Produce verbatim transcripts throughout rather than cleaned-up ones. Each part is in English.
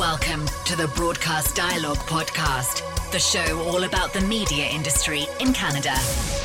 Welcome to the Broadcast Dialogue Podcast, the show all about the media industry in Canada.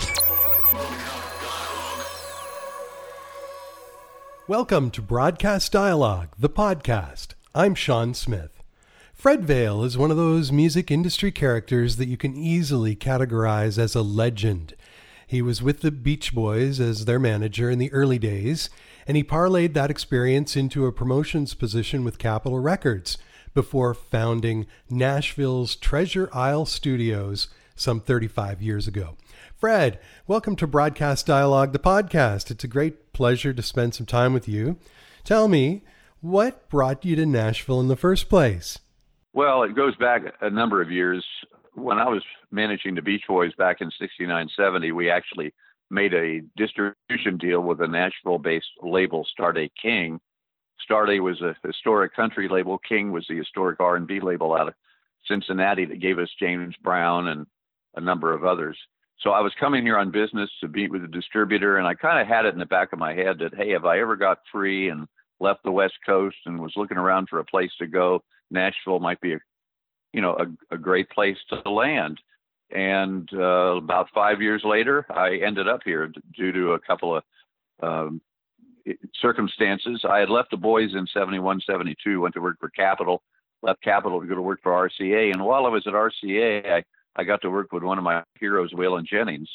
Welcome to Broadcast Dialogue, the podcast. I'm Sean Smith. Fred Vale is one of those music industry characters that you can easily categorize as a legend. He was with the Beach Boys as their manager in the early days, and he parlayed that experience into a promotions position with Capitol Records before founding Nashville's Treasure Isle Studios some thirty-five years ago. Fred, welcome to Broadcast Dialogue, the podcast. It's a great pleasure to spend some time with you. Tell me, what brought you to Nashville in the first place? Well, it goes back a number of years. When I was managing the Beach Boys back in sixty-nine seventy, we actually made a distribution deal with a Nashville-based label, Starday King. Starday was a historic country label. King was the historic R and B label out of Cincinnati that gave us James Brown and a number of others. So I was coming here on business to meet with the distributor, and I kind of had it in the back of my head that, hey, if I ever got free and left the West Coast and was looking around for a place to go, Nashville might be a, you know, a, a great place to land. And uh, about five years later, I ended up here due to a couple of um, circumstances. I had left the boys in seventy-one, seventy-two, went to work for Capitol, left Capitol to go to work for R C A. And while I was at R C A, I, I got to work with one of my heroes, Waylon Jennings.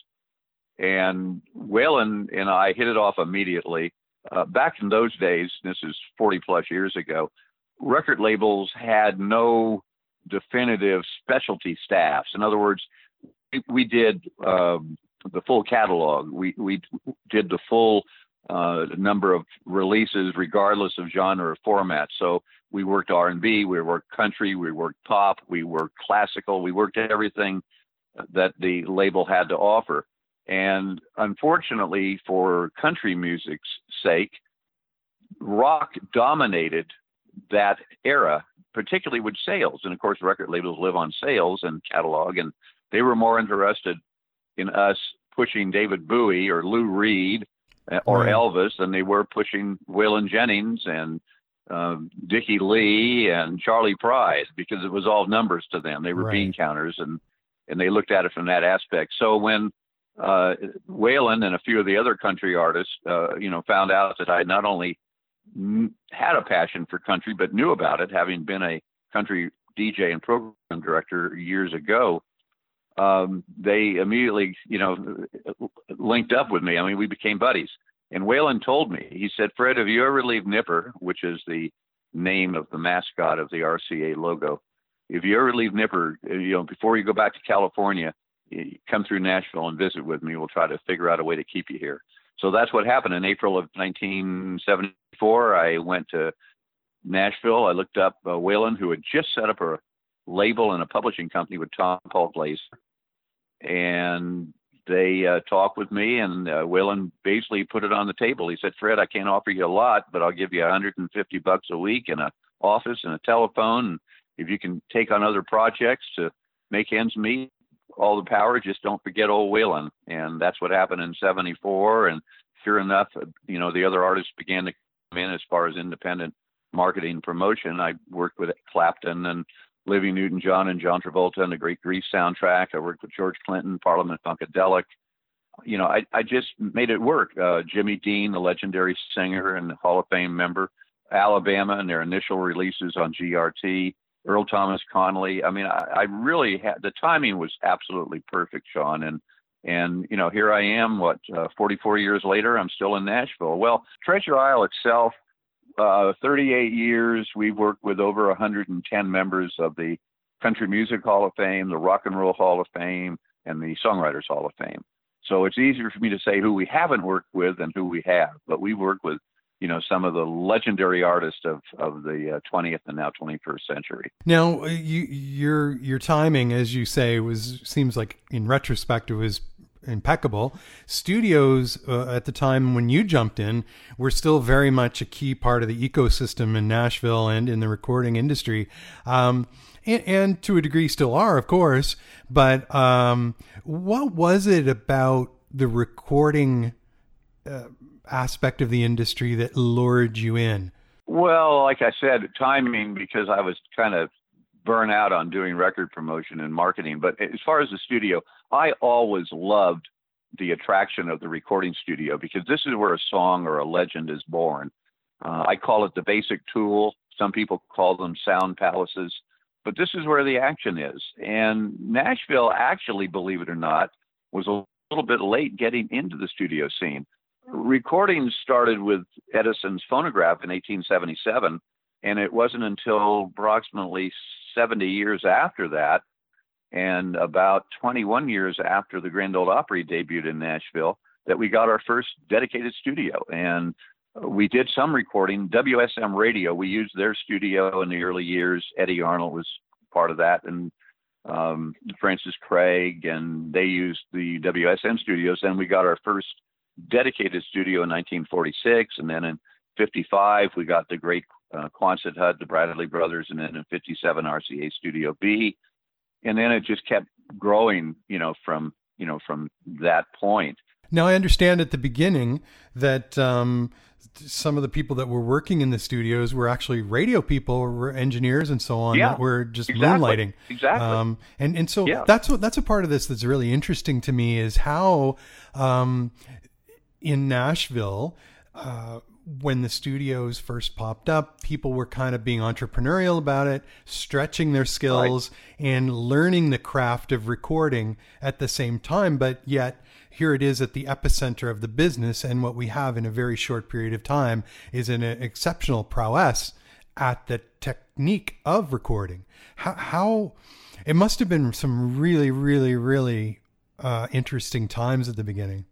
And Waylon and I hit it off immediately. Uh, back in those days, this is forty plus years ago, record labels had no definitive specialty staffs. In other words, we, we did um, the full catalog. We, we did the full uh, number of releases, regardless of genre or format. So we worked R and B, we worked country, we worked pop, we worked classical, we worked everything that the label had to offer. And unfortunately, for country music's sake, rock dominated that era, particularly with sales. And of course, record labels live on sales and catalog, and they were more interested in us pushing David Bowie or Lou Reed or right. Elvis than they were pushing Waylon Jennings and um, Dickie Lee and Charlie Pride, because it was all numbers to them. They were right. bean counters, and, and they looked at it from that aspect. So when uh, Waylon and a few of the other country artists, uh, you know, found out that I not only had a passion for country, but knew about it, having been a country D J and program director years ago, um, they immediately, you know, linked up with me. I mean, we became buddies. And Waylon told me, he said, Fred, if you ever leave Nipper, which is the name of the mascot of the R C A logo, if you ever leave Nipper, you know, before you go back to California, you come through Nashville and visit with me. We'll try to figure out a way to keep you here. So that's what happened. In April of nineteen seventy-four, I went to Nashville. I looked up uh, Waylon, who had just set up a label and a publishing company with Tom Paul Glaser. And they uh, talked with me, and uh, Waylon basically put it on the table. He said, Fred, I can't offer you a lot, but I'll give you one hundred fifty bucks a week and an office and a telephone. And if you can take on other projects to make ends meet, all the power, just don't forget old Waylon. And that's what happened in seventy-four. And sure enough, you know, the other artists began to come in as far as independent marketing and promotion. I worked with Clapton and Olivia Newton-John and John Travolta and the Great Grease soundtrack. I worked with George Clinton, Parliament Funkadelic. You know, I, I just made it work. Uh, Jimmy Dean, the legendary singer and Hall of Fame member, Alabama and their initial releases on G R T, Earl Thomas Conley. I mean, I, I really had, the timing was absolutely perfect, Sean. And, and, you know, here I am, what, uh, forty-four years later, I'm still in Nashville. Well, Treasure Isle itself, uh, thirty-eight years, we've worked with over one hundred ten members of the Country Music Hall of Fame, the Rock and Roll Hall of Fame, and the Songwriters Hall of Fame. So it's easier for me to say who we haven't worked with than who we have, but we've worked with, you know, some of the legendary artists of, of the uh, twentieth and now twenty-first century. Now, you, your your timing, as you say, was seems like in retrospect it was impeccable. Studios uh, at the time when you jumped in were still very much a key part of the ecosystem in Nashville and in the recording industry. Um, and, and to a degree still are, of course. But um, what was it about the recording uh, aspect of the industry that lured you in? Well, like I said, timing, because I was kind of burnt out on doing record promotion and marketing. But as far as the studio, I always loved the attraction of the recording studio, because this is where a song or a legend is born. Uh, I call it the basic tool. Some people call them sound palaces, but this is where the action is. And Nashville, actually, believe it or not, was a little bit late getting into the studio scene. Recordings started with Edison's phonograph in eighteen seventy-seven, and it wasn't until approximately seventy years after that, and about twenty-one years after the Grand Ole Opry debuted in Nashville, that we got our first dedicated studio. And we did some recording. W S M Radio, we used their studio in the early years. Eddie Arnold was part of that, and um, Francis Craig, and they used the W S M studios. And we got our first dedicated studio in nineteen forty-six, and then in fifty-five we got the great uh, Quonset Hut, the Bradley Brothers, and then in fifty-seven R C A Studio B, and then it just kept growing, you know, from you know from that point. Now, I understand at the beginning that um, some of the people that were working in the studios were actually radio people, were engineers and so on, yeah, that were just exactly. moonlighting. Exactly. Um, and and so yeah. that's what that's a part of this that's really interesting to me, is how um, in Nashville, uh, when the studios first popped up, people were kind of being entrepreneurial about it, stretching their skills right. and learning the craft of recording at the same time. But yet here it is at the epicenter of the business. And what we have in a very short period of time is an exceptional prowess at the technique of recording. How, how it must have been some really, really, really uh, interesting times at the beginning.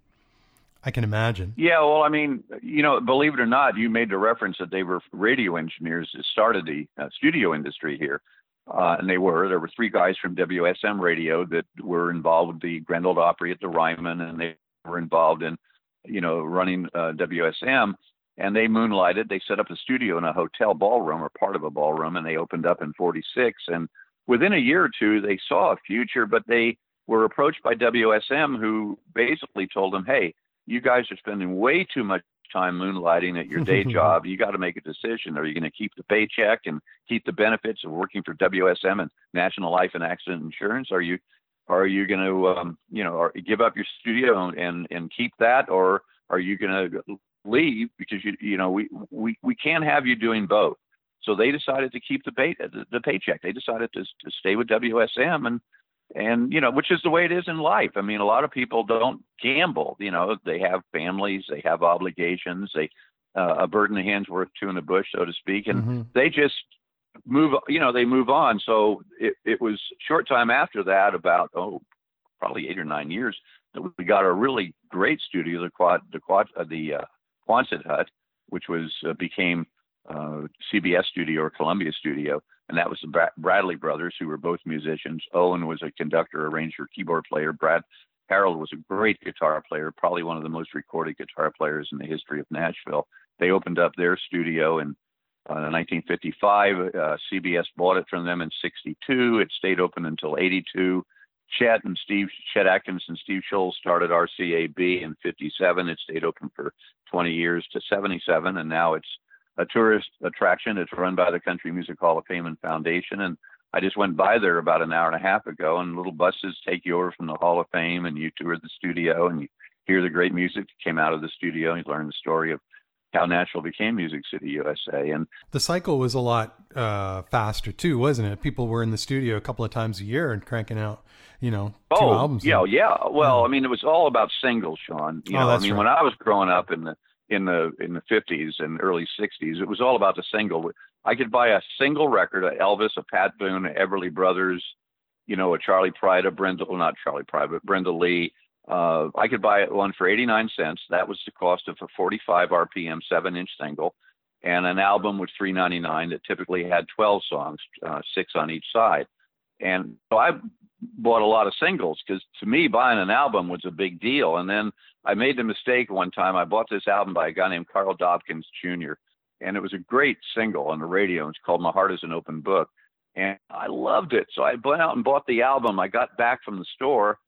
I can imagine. Yeah, well, I mean, you know, believe it or not, you made the reference that they were radio engineers that started the uh, studio industry here. Uh, and they were. There were three guys from W S M Radio that were involved with the Grand Ole Opry at the Ryman, and they were involved in, you know, running uh, W S M. And they moonlighted. They set up a studio in a hotel ballroom, or part of a ballroom, and they opened up in forty-six. And within a year or two, they saw a future, but they were approached by W S M, who basically told them, hey, you guys are spending way too much time moonlighting at your day job. You got to make a decision. Are you going to keep the paycheck and keep the benefits of working for W S M and National Life and Accident Insurance? Are you, are you going to, um, you know, or give up your studio and, and keep that, or are you going to leave because you, you know, we, we, we can't have you doing both. So they decided to keep the pay, the, the paycheck. They decided to, to stay with W S M, and, And, you know, which is the way it is in life. I mean, a lot of people don't gamble. You know, they have families, they have obligations, they uh, a bird in the hand's worth two in the bush, so to speak. And mm-hmm. they just move, you know, they move on. So it, it was short time after that, about, oh, probably eight or nine years, that we got a really great studio, the Quad, the Quad, uh, the uh, Quonset Hut, which was uh, became uh, C B S Studio or Columbia Studio. And that was the Bra- Bradley Brothers, who were both musicians. Owen was a conductor, arranger, keyboard player. Brad Harold was a great guitar player, probably one of the most recorded guitar players in the history of Nashville. They opened up their studio in uh, nineteen fifty-five. Uh, C B S bought it from them in sixty-two. It stayed open until eighty-two. Chet and Steve, Chet Atkins and Steve Scholl started R C A B in fifty-seven. It stayed open for twenty years to seventy-seven, and now it's a tourist attraction. It's run by the Country Music Hall of Fame and Foundation. And I just went by there about an hour and a half ago, and little buses take you over from the Hall of Fame, and you tour the studio, and you hear the great music that came out of the studio, and you learn the story of how Nashville became Music City, U S A. And the cycle was a lot uh, faster too, wasn't it? People were in the studio a couple of times a year and cranking out, you know, two oh, albums. Yeah, and, yeah. Well, yeah. I mean, it was all about singles, Sean. You oh, know, that's I mean, right. when I was growing up in the in the in the fifties and early sixties, it was all about the single. I could buy a single record, a Elvis, a Pat Boone, a Everly Brothers, you know, a Charlie Pride, a Brenda, well, not Charlie Pride, but Brenda Lee. Uh, I could buy one for eighty-nine cents. That was the cost of a forty-five R P M, seven inch single. And an album was three ninety-nine that typically had twelve songs, uh, six on each side. And so I bought a lot of singles, because to me, buying an album was a big deal. And then I made the mistake one time. I bought this album by a guy named Carl Dobkins Junior, and it was a great single on the radio. It's called My Heart is an Open Book. And I loved it. So I went out and bought the album. I got back from the store,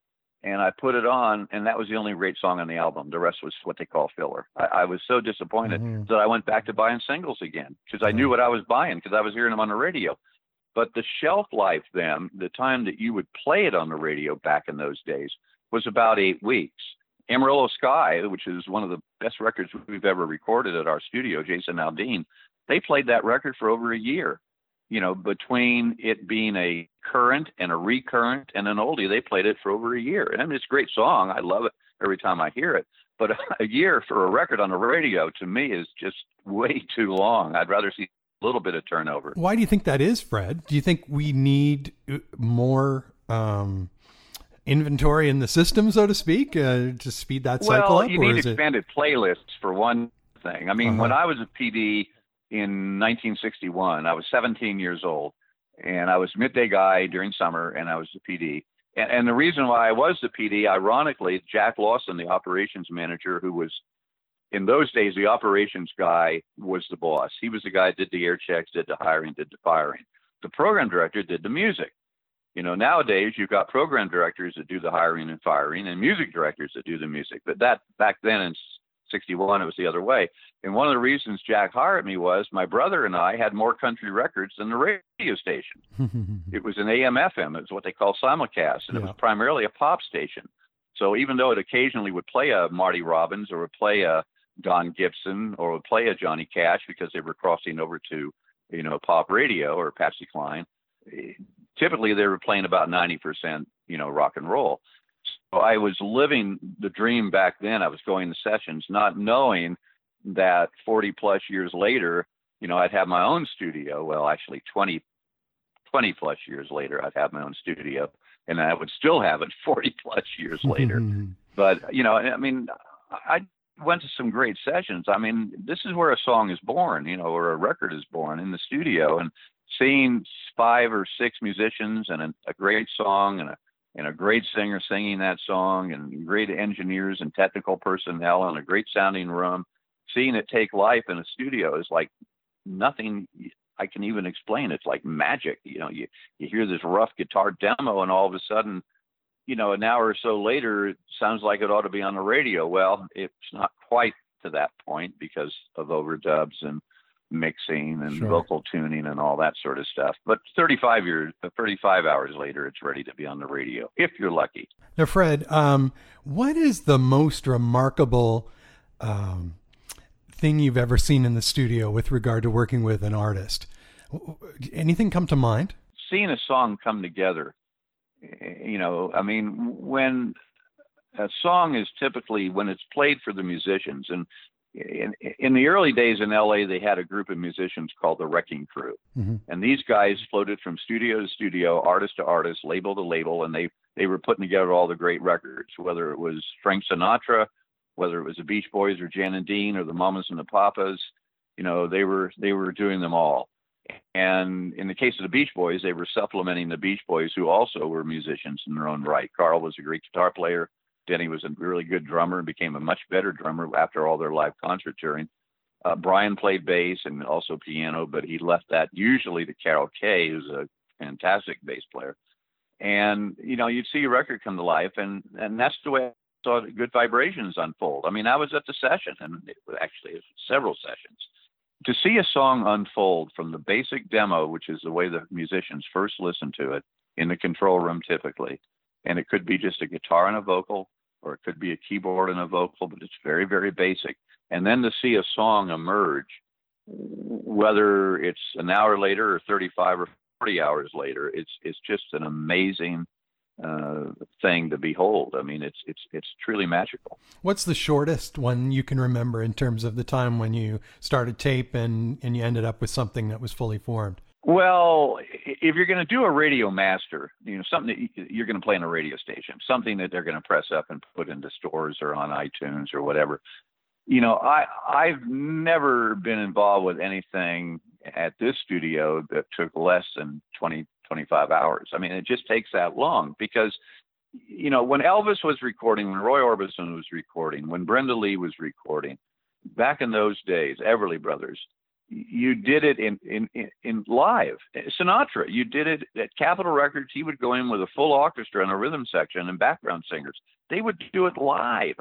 and I put it on, and that was the only great song on the album. The rest was what they call filler. I, I was so disappointed mm-hmm. that I went back to buying singles again because I knew what I was buying because I was hearing them on the radio. But the shelf life then, the time that you would play it on the radio back in those days, was about eight weeks. Amarillo Sky, which is one of the best records we've ever recorded at our studio, Jason Aldean, they played that record for over a year. You know, between it being a current and a recurrent and an oldie, they played it for over a year. And I mean, it's a great song. I love it every time I hear it. But a year for a record on the radio, to me, is just way too long. I'd rather see a little bit of turnover. Why do you think that is, Fred? Do you think we need more um, inventory in the system, so to speak, uh, to speed that cycle well, up? You or need is expanded it... playlists, for one thing. I mean, uh-huh. when I was a P D in nineteen sixty-one, I was seventeen years old, and I was midday guy during summer, and I was the P D. And, and the reason why I was the P D, ironically, Jack Lawson, the operations manager, who was, in those days, the operations guy was the boss. He was the guy that did the air checks, did the hiring, did the firing. The program director did the music. You know, nowadays, you've got program directors that do the hiring and firing and music directors that do the music. But that back then in sixty-one, it was the other way. And one of the reasons Jack hired me was my brother and I had more country records than the radio station. It was an A M F M. It was what they call simulcast, and yeah. it was primarily a pop station. So even though it occasionally would play a Marty Robbins or would play a Don Gibson or would play a Johnny Cash because they were crossing over to, you know, pop radio or Patsy Cline, typically they were playing about ninety percent, you know, rock and roll. So I was living the dream back then. I was going to sessions, not knowing that forty plus years later, you know, I'd have my own studio. Well, actually twenty, twenty plus years later, I'd have my own studio, and I would still have it forty plus years later. But, you know, I mean, I went to some great sessions. I mean, this is where a song is born, you know, or a record is born, in the studio, and seeing five or six musicians and a, a great song and a and a great singer singing that song and great engineers and technical personnel and a great sounding room, seeing it take life in a studio is like nothing I can even explain. It's like magic. You know, you, you hear this rough guitar demo and all of a sudden, you know, an hour or so later, it sounds like it ought to be on the radio. Well, it's not quite to that point because of overdubs and mixing and sure. vocal tuning and all that sort of stuff. But thirty-five years, thirty-five hours later, it's ready to be on the radio, if you're lucky. Now, Fred, um, what is the most remarkable um, thing you've ever seen in the studio with regard to working with an artist? Anything come to mind? Seeing a song come together, you know, I mean, when a song is typically, when it's played for the musicians, and In, in the early days in L A, they had a group of musicians called the Wrecking Crew. Mm-hmm. And these guys floated from studio to studio, artist to artist, label to label, and they, they were putting together all the great records, whether it was Frank Sinatra, whether it was the Beach Boys or Jan and Dean or the Mamas and the Papas. You know, they were they were doing them all. And in the case of the Beach Boys, they were supplementing the Beach Boys, who also were musicians in their own right. Carl was a great guitar player. Denny was a really good drummer and became a much better drummer after all their live concert touring. Uh, Brian played bass and also piano, but he left that usually to Carol Kay, who's a fantastic bass player. And, you know, you'd see a record come to life, and, and that's the way I saw Good Vibrations unfold. I mean, I was at the session, and it was actually it was several sessions. To see a song unfold from the basic demo, which is the way the musicians first listen to it, in the control room typically, and it could be just a guitar and a vocal, or it could be a keyboard and a vocal, but it's very, very basic. And then to see a song emerge, whether it's an hour later or thirty-five or forty hours later, it's it's just an amazing uh, thing to behold. I mean, it's it's it's truly magical. What's the shortest one you can remember in terms of the time when you started tape and, and you ended up with something that was fully formed? Well, if you're going to do a radio master, you know, something that you're going to play on a radio station, something that they're going to press up and put into stores or on iTunes or whatever. You know, I, I've never been involved with anything at this studio that took less than twenty, twenty-five hours. I mean, it just takes that long because, you know, when Elvis was recording, when Roy Orbison was recording, when Brenda Lee was recording, back in those days, Everly Brothers, you did it in, in, in live. Sinatra, you did it at Capitol Records. He would go in with a full orchestra and a rhythm section and background singers. They would do it live.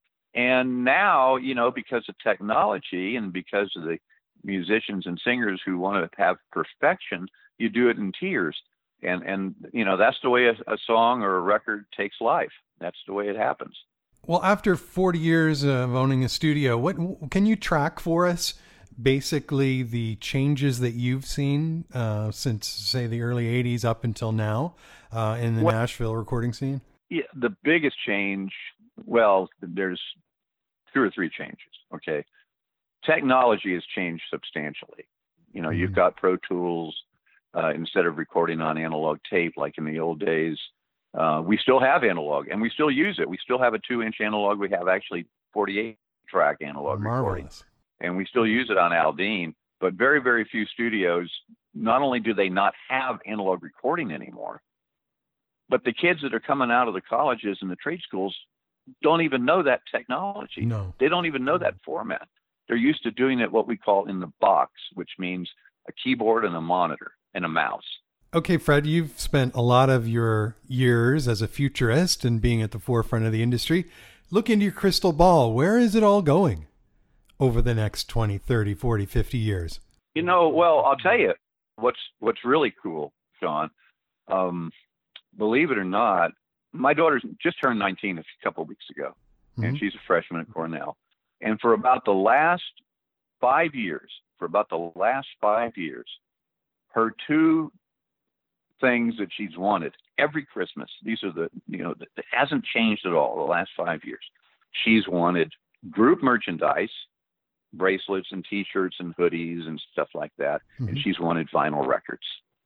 And now, you know, because of technology and because of the musicians and singers who want to have perfection, you do it in tiers. And, and you know, that's the way a, a song or a record takes life. That's the way it happens. Well, after forty years of owning a studio, what can you track for us basically the changes that you've seen uh, since, say, the early eighties up until now uh, in the what, Nashville recording scene? Yeah, the biggest change, well, there's two or three changes, okay? Technology has changed substantially. You know, mm-hmm. you've got Pro Tools uh, instead of recording on analog tape like in the old days. Uh, we still have analog, and we still use it. We still have a two-inch analog. We have actually forty-eight track analog Marvelous. recording, and we still use it on Aldine. But very, very few studios, not only do they not have analog recording anymore, but the kids that are coming out of the colleges and the trade schools don't even know that technology. No. They don't even know that format. They're used to doing it what we call in the box, which means a keyboard and a monitor and a mouse. Okay, Fred, you've spent a lot of your years as a futurist and being at the forefront of the industry. Look into your crystal ball. Where is it all going over the next twenty, thirty, forty, fifty years? You know, well, I'll tell you what's what's really cool, Sean. Um, believe it or not, my daughter's just turned nineteen a couple of weeks ago, mm-hmm. and she's a freshman at Cornell. And for about the last five years, for about the last five years, her two things that she's wanted every Christmas, these are the, you know, it hasn't changed at all the last five years. She's wanted group merchandise, bracelets and T-shirts and hoodies and stuff like that. Mm-hmm. And she's wanted vinyl records.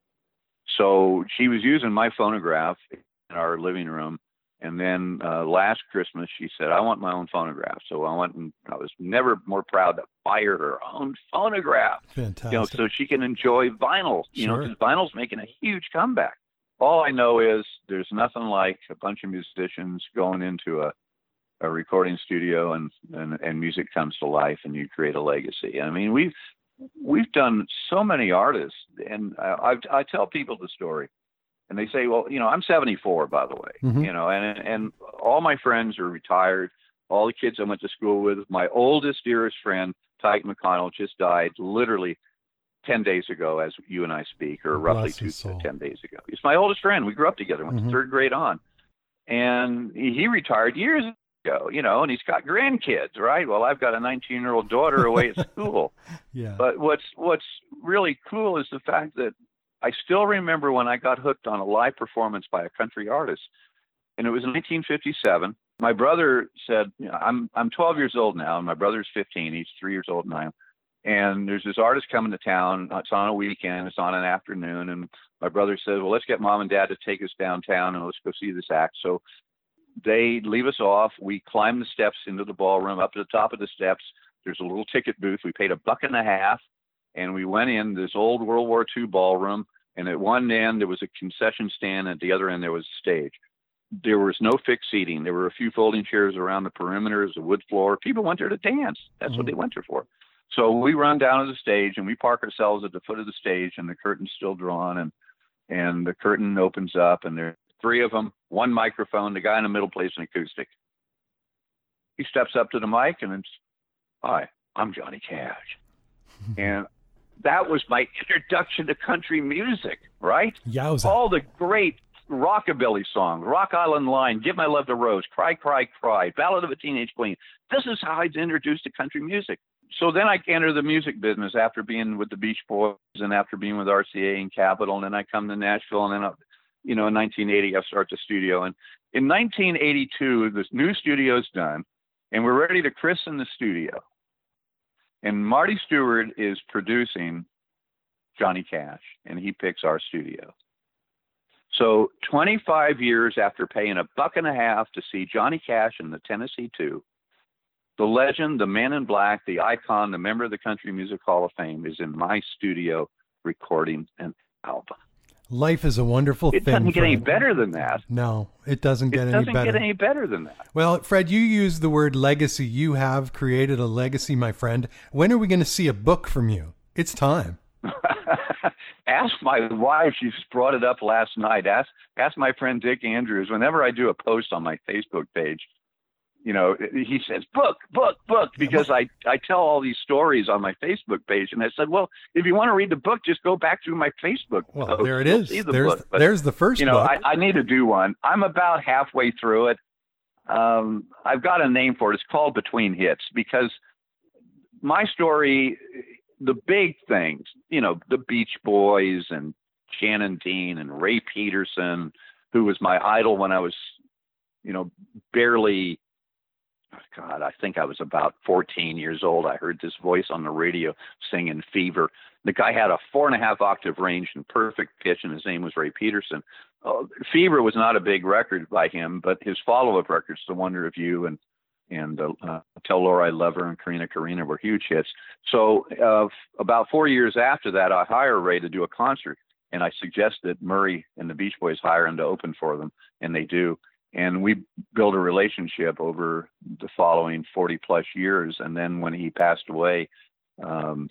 So she was using my phonograph in our living room. And then uh, last Christmas, she said, I want my own phonograph. So I went and I was never more proud to buy her her own phonograph. Fantastic. You know, so she can enjoy vinyl, you sure. know, because vinyl's making a huge comeback. All I know is there's nothing like a bunch of musicians going into a, a recording studio and, and, and music comes to life and you create a legacy. I mean, we've, we've done so many artists, and I, I, I tell people the story. And they say, well, you know, I'm seventy-four, by the way, mm-hmm. you know, and and all my friends are retired. All the kids I went to school with, my oldest, dearest friend, Tyke McConnell, just died literally ten days ago as you and I speak, or roughly two to ten days ago. He's my oldest friend. We grew up together, went mm-hmm. to third grade on. And he, he retired years ago, you know, and he's got grandkids, right? Well, I've got a nineteen-year-old daughter away at school. Yeah. But what's what's really cool is the fact that I still remember when I got hooked on a live performance by a country artist, and it was in nineteen fifty-seven. My brother said, you know, I'm I'm twelve years old now, and my brother's fifteen. He's three years old than I am. And there's this artist coming to town. It's on a weekend. It's on an afternoon. And my brother says, well, let's get mom and dad to take us downtown, and let's go see this act. So they leave us off. We climb the steps into the ballroom. Up to the top of the steps, there's a little ticket booth. We paid a buck and a half, and we went in this old World War Two ballroom. And at one end, there was a concession stand. At the other end, there was a stage. There was no fixed seating. There were a few folding chairs around the perimeter. It was a wood floor. People went there to dance. That's mm-hmm. what they went there for. So we run down to the stage, and we park ourselves at the foot of the stage, and the curtain's still drawn, and and the curtain opens up, and there are three of them, one microphone. The guy in the middle plays an acoustic. He steps up to the mic, and it's, hi, I'm Johnny Cash. And that was my introduction to country music, right? Yowza. All the great rockabilly songs, Rock Island Line, Give My Love to Rose, Cry, Cry, Cry, Ballad of a Teenage Queen. This is how I was introduced to country music. So then I entered the music business after being with the Beach Boys and after being with R C A and Capitol. And then I come to Nashville, and then, I, you know, in nineteen eighty, I start the studio. And in nineteen eighty-two, this new studio's done, and we're ready to christen the studio. And Marty Stewart is producing Johnny Cash, and he picks our studio. So twenty-five years after paying a buck and a half to see Johnny Cash in the Tennessee Two, the legend, the man in black, the icon, the member of the Country Music Hall of Fame is in my studio recording an album. Life is a wonderful it thing. It doesn't get any Fred. better than that. No, it doesn't get it any doesn't better. It doesn't get any better than that. Well, Fred, you used the word legacy. You have created a legacy, my friend. When are we going to see a book from you? It's time. Ask my wife. She just brought it up last night. Ask ask my friend Dick Andrews. Whenever I do a post on my Facebook page, you know, he says, book, book, book, because I, I tell all these stories on my Facebook page. And I said, well, if you want to read the book, just go back through my Facebook Well, post. there it You'll is. see the There's, book. But, there's the first you know, book. I, I need to do one. I'm about halfway through it. Um, I've got a name for it. It's called Between Hits, because my story, the big things, you know, the Beach Boys and Shannon Dean and Ray Peterson, who was my idol when I was, you know, barely, God, I think I was about fourteen years old. I heard this voice on the radio singing Fever. The guy had a four and a half octave range and perfect pitch, and his name was Ray Peterson. Uh, Fever was not a big record by him, but his follow-up records, The Wonder of You and and uh, uh, Tell Laura I Love Her and Karina Karina were huge hits. So uh, about four years after that, I hired Ray to do a concert, and I suggested Murray and the Beach Boys hire him to open for them, and they do. And we built a relationship over the following forty plus years. And then when he passed away, um,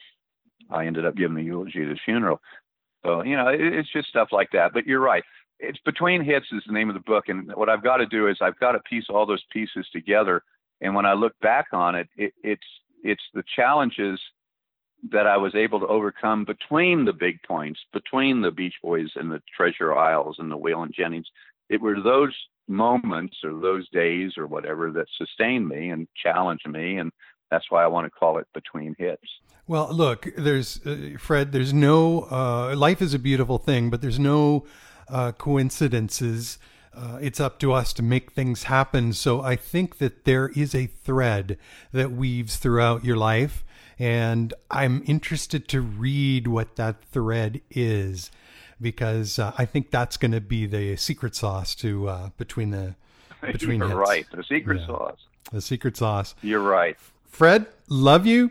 I ended up giving the eulogy at his funeral. So, you know, it, it's just stuff like that. But you're right. It's Between Hits is the name of the book. And what I've got to do is I've got to piece all those pieces together. And when I look back on it, it it's it's the challenges that I was able to overcome between the big points, between the Beach Boys and the Treasure Isles and the Waylon Jennings. It were those moments or those days or whatever that sustained me and challenged me, and that's why I want to call it Between Hits. Well, look, there's uh, Fred, there's no uh, life is a beautiful thing, but there's no uh, coincidences. Uh, it's up to us to make things happen. So I think that there is a thread that weaves throughout your life, and I'm interested to read what that thread is, because uh, I think that's going to be the secret sauce to uh, between the between You're hits. right, the secret Yeah. sauce. The secret sauce. You're right. Fred, love you.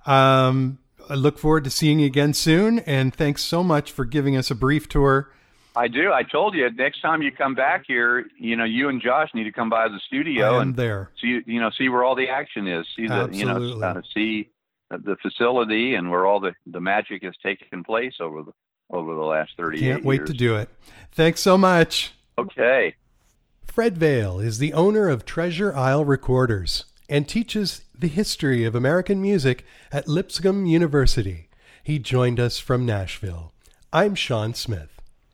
Um, I look forward to seeing you again soon, and thanks so much for giving us a brief tour. I do. I told you next time you come back here, you know, you and Josh need to come by the studio I am and there. see, you know, see where all the action is. See the, Absolutely. you know, uh, see the facility and where all the, the magic has taken place over the over the last thirty-eight years. Can't wait to do it. Thanks so much. Okay. Fred Vale is the owner of Treasure Isle Recorders and teaches the history of American music at Lipscomb University. He joined us from Nashville. I'm Sean Smith.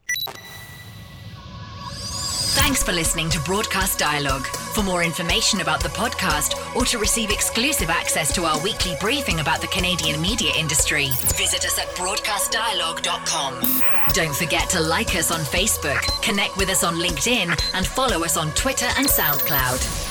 Thanks for listening to Broadcast Dialogue. For more information about the podcast or to receive exclusive access to our weekly briefing about the Canadian media industry, visit us at broadcast dialogue dot com. Don't forget to like us on Facebook, connect with us on LinkedIn, and follow us on Twitter and SoundCloud.